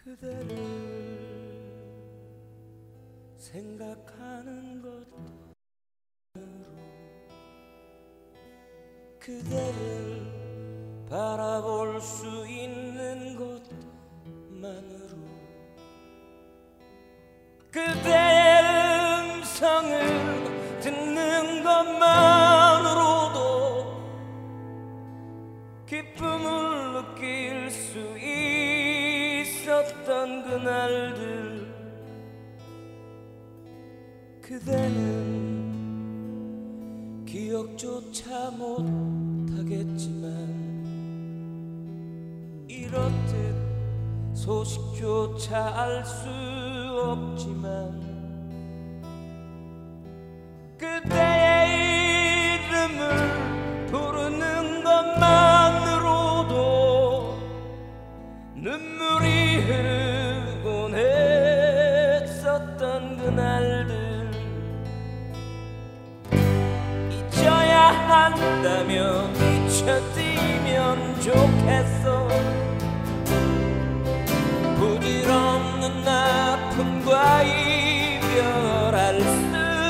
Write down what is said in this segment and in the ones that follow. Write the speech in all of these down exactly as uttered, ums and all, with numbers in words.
그대를 생각하는 것만으로 그대를 바라볼 수 있는 것만으로 그대의 음성을 듣는 것만으로도 기쁨을 느낄 수 있었던 그날들 그대는 기억조차 못하겠지만 이렇듯 소식조차 알 수 없지만 그대의 이름을 부르는 것만으로도 눈물이 흐르곤 했었던 그날들 잊어야 한다면 잊혀지면 좋겠어 부질없는 아픔과 이별할 수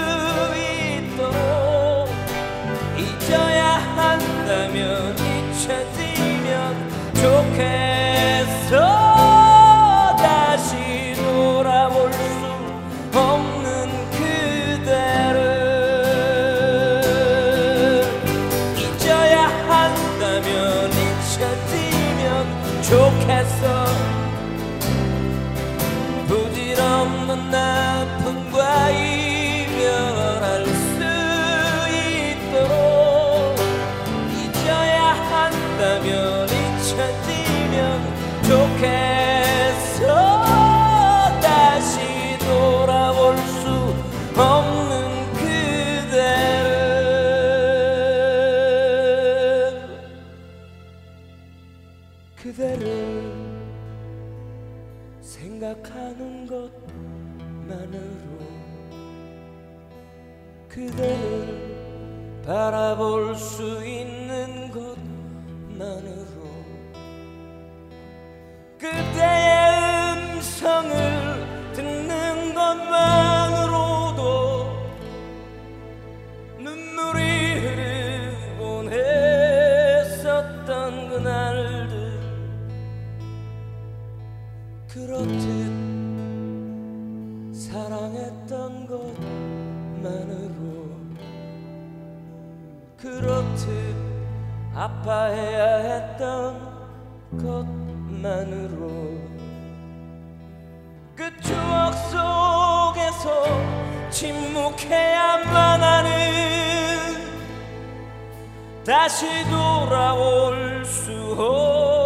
있도록 잊어야 한다면 잊혀지면 좋겠어 다시 돌아볼 수 없는 그대를 잊어야 한다면 잊혀지면 좋겠어 부질없는 아픔과 이별할 수 있도록 잊어야 한다면 잊혀지면 좋겠어 다시 돌아볼 수 없는 그대를 그대를 생각하는 것만으로 그대를 바라볼 수 있는 것만으로 그대의 음성을 듣는 것만으로도 눈물이 흐르곤 했었던 그날들 그렇듯 사랑했던 것만으로 그렇듯 아파해야 했던 것만으로 그 추억 속에서 침묵해야만 하는 다시 돌아올 수 없는